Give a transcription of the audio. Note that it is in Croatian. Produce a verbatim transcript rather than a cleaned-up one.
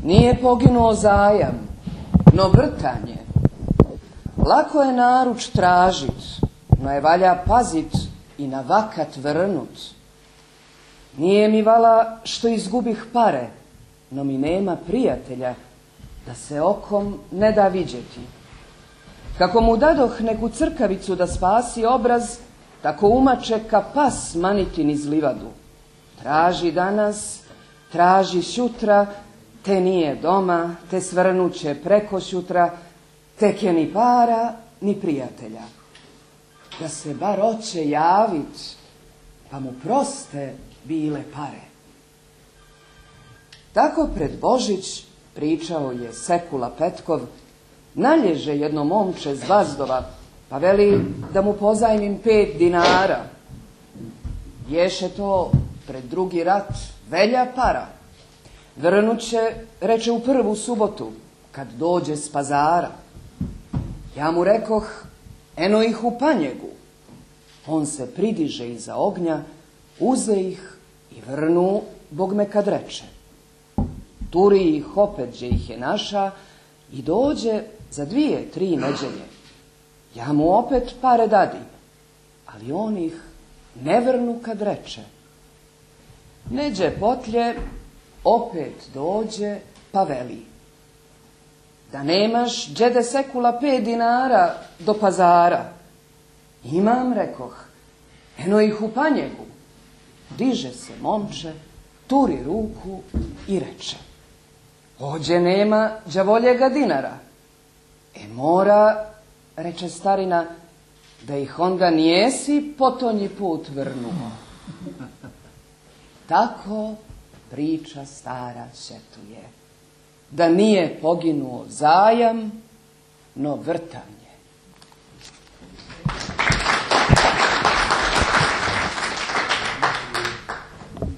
Nije poginuo zajam, no vrtanje. Lako je naruč tražit, no je valja pazit i na vakat vrnut. Nije mi vala što izgubih pare, no mi nema prijatelja da se okom ne da viđeti. Kako mu dadoh neku crkavicu da spasi obraz, tako umače ka pas maniti niz livadu. Traži danas, traži sutra, te nije doma, te svrnuće preko sutra, tek je ni para, ni prijatelja. Da se bar oće javit, pa mu proste bile pare. Tako pred Božić pričao je Sekula Petkov, nalježe jedno momče z Vazdova, pa veli da mu pozajmim pet dinara. Ješe to pred drugi rat velja para. Vrnuće, reče, u prvu subotu, kad dođe s pazara. Ja mu rekoh, eno ih u panjegu. On se pridiže iza ognja, uze ih i vrnu, Bog me kad reče. Turi ih opet, že ih je naša, i dođe za dvije, tri neđelje. Ja mu opet pare dadi, ali on ih ne vrnu kad reče. Neđe potlje, opet dođe, pa veli. Da nemaš, džede Sekula, pet dinara do pazara. Imam, rekoh, eno ih u panjegu. Diže se momče, turi ruku i reče. Ođe nema đavoljega dinara. E mora, reče starina, da ih onda nijesi potonji put vrnuo. Tako priča stara setuje, da nije poginuo zajam, no vrtanje.